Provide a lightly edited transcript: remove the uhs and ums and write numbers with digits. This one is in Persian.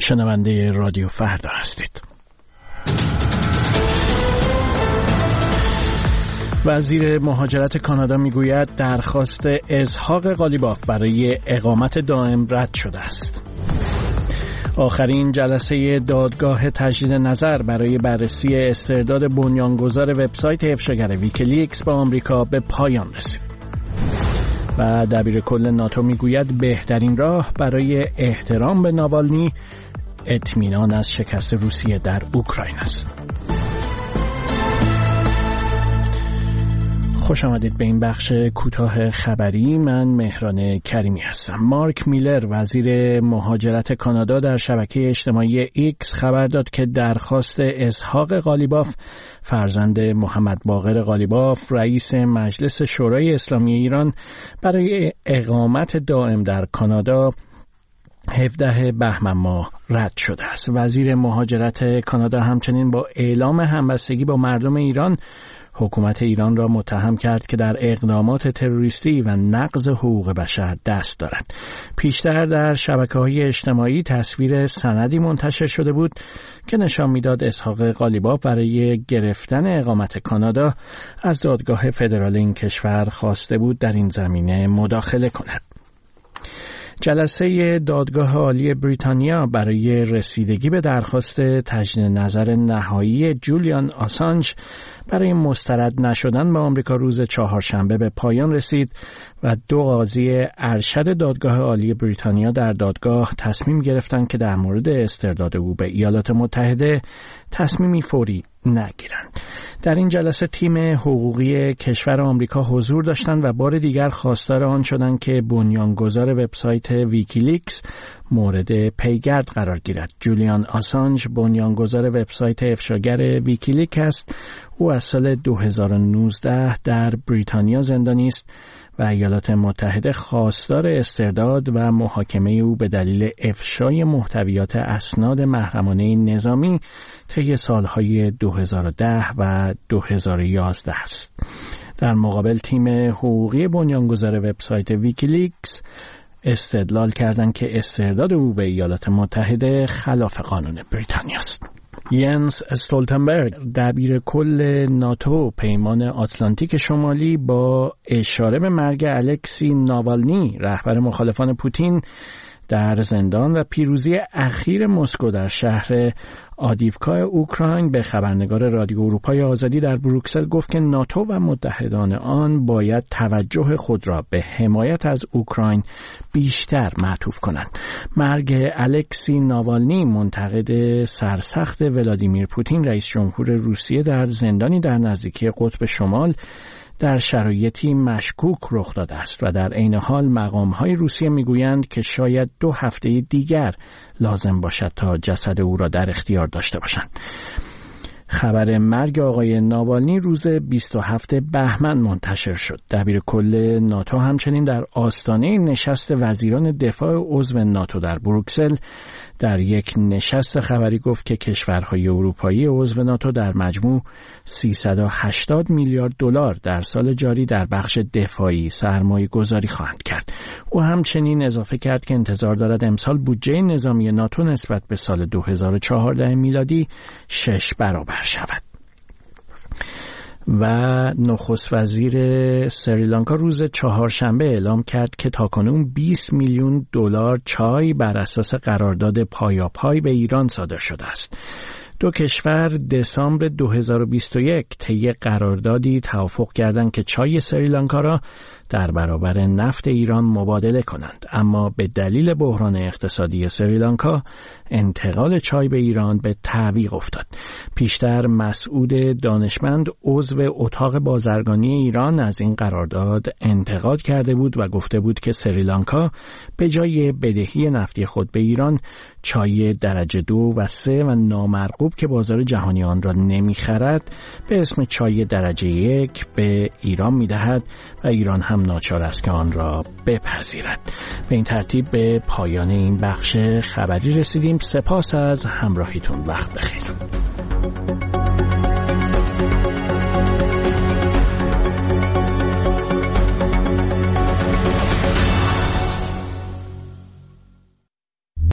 شنونده رادیو فردا هستید. وزیر مهاجرت کانادا میگوید درخواست اسحاق قالیباف برای اقامت دائم رد شده است. آخرین جلسه دادگاه تجدید نظر برای بررسی استرداد بنیانگذار وبسایت افشاگر ویکیلیکس به آمریکا به پایان رسید. و دبیرکل ناتو میگوید بهترین راه برای احترام به ناوالنی اطمینان از شکست روسیه در اوکراین است. خوش آمدید به این بخش کوتاه خبری. من مهران کریمی هستم. مارک میلر وزیر مهاجرت کانادا در شبکه اجتماعی ایکس خبر داد که درخواست اسحاق قالیباف فرزند محمد باقر قالیباف رئیس مجلس شورای اسلامی ایران برای اقامت دائم در کانادا 17 بهمن ماه رد شده است. وزیر مهاجرت کانادا همچنین با اعلام همبستگی با مردم ایران حکومت ایران را متهم کرد که در اقدامات تروریستی و نقض حقوق بشر دست دارد. پیشتر در شبکه‌های اجتماعی تصویر سندی منتشر شده بود که نشان می‌داد اسحاق قالیباف برای گرفتن اقامت کانادا از دادگاه فدرال این کشور خواسته بود در این زمینه مداخله کند. جلسه دادگاه عالی بریتانیا برای رسیدگی به درخواست تجدید نظر نهایی جولیان آسانج برای مسترد نشدن به آمریکا روز چهارشنبه به پایان رسید و دو قاضی ارشد دادگاه عالی بریتانیا در دادگاه تصمیم گرفتند که در مورد استرداد او به ایالات متحده تصمیمی فوری نگیرند. در این جلسه تیم حقوقی کشور آمریکا حضور داشتند و بار دیگر خواستار آن شدند که بنیانگذار وبسایت ویکیلیکس مورد پیگرد قرار گیرد. جولیان آسانج بنیانگذار وبسایت افشاگر ویکیلیکس است. او از سال 2019 در بریتانیا زندانی است و ایالات متحده خواستار استرداد و محاکمه او به دلیل افشای محتویات اسناد محرمانه نظامی طی سالهای 2010 و 2011 است. در مقابل تیم حقوقی بنیانگذار وبسایت ویکیلیکس استدلال کردند که استرداد او به ایالات متحده خلاف قانون بریتانیا است. ینس استولتنبرگ دبیر کل ناتو پیمان آتلانتیک شمالی با اشاره به مرگ الکسی ناوالنی رهبر مخالفان پوتین در زندان و پیروزی اخیر مسکو در شهر آدیوکا اوکراین به خبرنگار رادیو اروپای آزادی در بروکسل گفت که ناتو و متحدان آن باید توجه خود را به حمایت از اوکراین بیشتر معطوف کنند. مرگ الکسی ناوالنی منتقد سرسخت ولادیمیر پوتین رئیس جمهور روسیه در زندانی در نزدیکی قطب شمال در شرایطی مشکوک رخ داده است و در عین حال مقام‌های روسیه می‌گویند که شاید 2 هفته دیگر لازم باشد تا جسد او را در اختیار داشته باشند. خبر مرگ آقای ناوالنی روز 27 بهمن منتشر شد. دبیرکل ناتو همچنین در آستانه نشست وزیران دفاع عضو ناتو در بروکسل در یک نشست خبری گفت که کشورهای اروپایی عضو ناتو در مجموع 380 میلیارد دلار در سال جاری در بخش دفاعی سرمایه گذاری خواهند کرد. او همچنین اضافه کرد که انتظار دارد امسال بودجه نظامی ناتو نسبت به سال 2014 میلادی 6 برابر شود. و نخست وزیر سریلانکا روز چهارشنبه اعلام کرد که تاکنون 20 میلیون دلار چای بر اساس قرارداد پایاپای به ایران صادر شده است. دو کشور دسامبر 2021 طی قراردادی توافق کردند که چای سریلانکا را در برابر نفت ایران مبادله کنند، اما به دلیل بحران اقتصادی سریلانکا انتقال چای به ایران به تعویق افتاد. پیشتر مسعود دانشمند عضو اتاق بازرگانی ایران از این قرارداد انتقاد کرده بود و گفته بود که سریلانکا به جای بدهی نفتی خود به ایران چای درجه 2 و 3 و نامرغوب که بازار جهانی آن را نمیخرد به اسم چای درجه 1 به ایران میدهد و ایران هم ناچار است که آن را بپذیرد. به این ترتیب به پایان این بخش خبری رسیدیم. سپاس از همراهیتون. وقت بخیر.